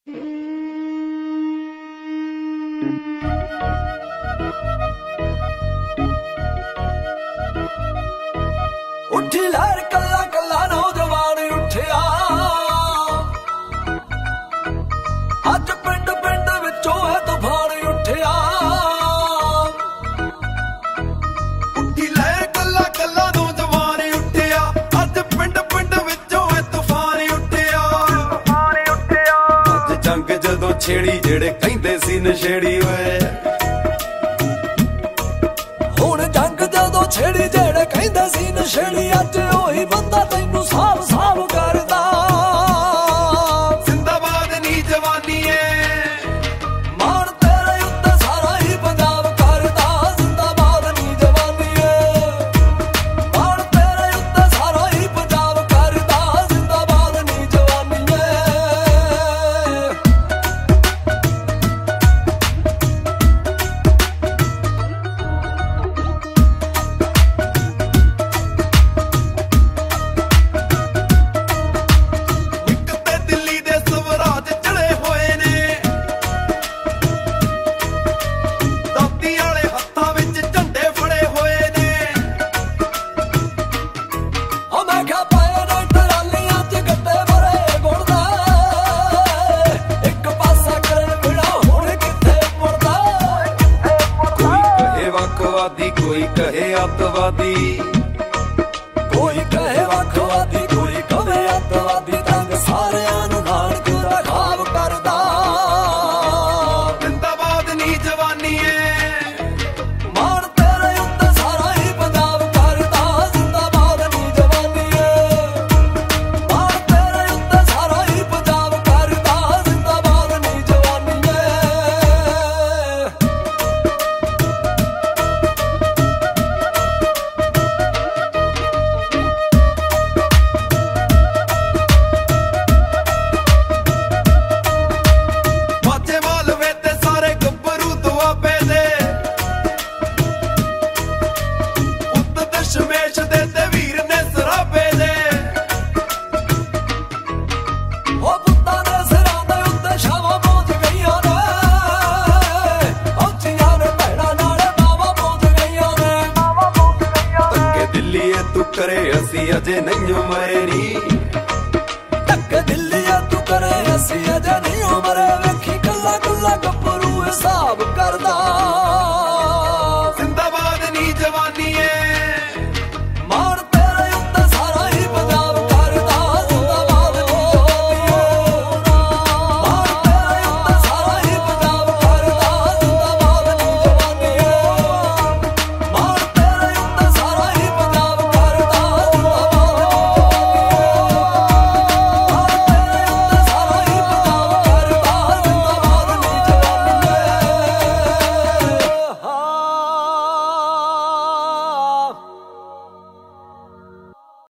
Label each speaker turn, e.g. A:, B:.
A: ਉੱਠੀ ਲਹਿਰ ਕੱਲਾ ਕੱਲਾ ਨੌਜਵਾਨ ਉੱਠਿਆ, ਅੱਜ ਪਿੰਡ ਪਿੰਡ ਵਿੱਚੋਂ ਹੈ ਤੂਫਾਨ ਉੱਠਿਆ।
B: ਉੱਠੀ ਲਹਿਰ ਕੱਲਾ ਕੱਲਾ ਨੌਜਵਾਨ ਉੱਠਿਆ, ਅੱਜ ਪਿੰਡ ਪਿੰਡ ਵਿੱਚੋਂ ਹੈ ਤੂਫਾਨ ਉੱਠਿਆ। ਅੱਜ ਜੰਗ ਜਦੋਂ ਛੇੜੀ ਜਿਹੜੇ ਕਹਿੰਦੇ ਸੀ ਨਸ਼ੇੜੀ ਓਏ,
A: ਹੁਣ ਜੰਗ ਜਦੋਂ ਛੇੜੀ ਜਿਹੜੇ ਕਹਿੰਦੇ ਸੀ ਨਸ਼ੇੜੀ, ਅੱਜ ਉਹੀ ਬੰਦਾ ਤੈਨੂੰ ਸਾਲ ਸਾਲ ਕਰਦਾ।
B: ਜ਼ਿੰਦਾਬਾਦ ਨੀ ਜਵਾਨੀ ਏ,
A: ਮਾਣ ਤੇਰੇ ਉੱਤੇ ਸਾਰਾ ਹੀ ਪੰਜਾਬ ਕਰਦਾ। ਜ਼ਿੰਦਾਬਾਦ ਨੀ ਜਵਾਨੀ ਏ, ਮਾਣ ਤੇਰੇ ਉੱਤੇ ਸਾਰਾ ਹੀ ਪੰਜਾਬ ਕਰਦਾ। ਜ਼ਿੰਦਾਬਾਦ ਨੀ ਜਵਾਨੀ ਏ।
B: ਇੱਕ ਤੇ ਦਿੱਲੀ ਦੇ ਸਵਰਾਜ ਚੜੇ ਹੋਏ ਨੇ, ਦਾਤੀ ਵਾਲੇ ਹੱਥਾਂ ਵਿੱਚ ਝੰਡੇ ਫੜੇ ਹੋਏ ਨੇ।
A: ਉਹ ਮੈਂ ਕਿਹਾ ਪਏ ਨੇ ਟਰਾਲੀਆਂ 'ਚ ਗੱਡੇ ਭਰੇ ਗੁੜ ਦੇ, ਇੱਕ ਪਾਸਾ ਕਰੇ ਬਿਨਾ ਹੁਣ ਕਿੱਥੇ ਮੁੜਦਾ।
B: ਕੋਈ ਕਹੇ ਵੱਖਵਾਦੀ, ਕੋਈ ਕਹੇ ਅੱਤਵਾਦੀ,
A: ਕੋਈ ਕਹੇ ਵੱਖਵਾਦੀ, ਕੋਈ ਕਹੇ ਅੱਤਵਾਦੀ, ਤੰਗ ਸਾਰਿਆਂ ਨੂੰ ਨਾਨਕ ਦਾ ਖਾਬ ਕਰਦਾ।
B: ਜ਼ਿੰਦਾਬਾਦ ਨੀ ਜਵਾਨੀ ਏ,
A: ਮਾਣ ਤੇਰੇ ਉੱਤੇ ਸਾਰਾ ਹੀ ਪੰਜਾਬ ਕਰਦਾ। ਜ਼ਿੰਦਾਬਾਦ ਨੀ ਜਵਾਨੀ ਏ, ਮਾਣ ਤੇਰੇ ਉੱਤੇ ਸਾਰਾ ਹੀ ਪੰਜਾਬ ਕਰਦਾ। ਜ਼ਿੰਦਾਬਾਦ ਨੀ ਜਵਾਨੀ ਏ।
B: ਮਾਝੇ ਮਾਲਵੇ ਤੇ ਸਾਰੇ ਗੱਭਰੂ ਦੁਆਬੇ ਦੇ, ਪੁੱਤ ਦਸ਼ਮੇਸ਼ ਦੇ ਤੇ ਵੀਰ ਨੇ ਸਰਾਬੇ ਦੇ।
A: ਉਹ ਪੁੱਤਾਂ ਦੇ ਸਿਰਾਂ ਦੇ ਉੱਤੇ ਛਾਵਾਂ ਪਹੁੰਚ ਗਈਆਂ ਨੇ, ਉੱਚੀਆਂ ਨੇ ਭੈਣਾਂ ਨਾਲੇ ਬਾਵਾ ਪਹੁੰਚ ਗਈਆਂ ਨੇ।
B: ਧੱਕੇ ਦਿੱਲੀ ਏ ਤੂੰ ਕਰੇ ਅਸੀਂ ਅਜੇ ਨਹੀਂ ਮਰੇ ਨੀ,
A: ਧੱਕੇ ਦਿੱਲੀ ਏ ਤੂੰ ਕਰੇ ਅਸੀਂ ਅਜੇ ਨਹੀਂ ਮਰੇ। ਵੇਖੀ ਕੱਲਾ ਕੱਲਾ ਗੱਭਰੂ ਹਿਸਾਬ ਕਰਦਾ।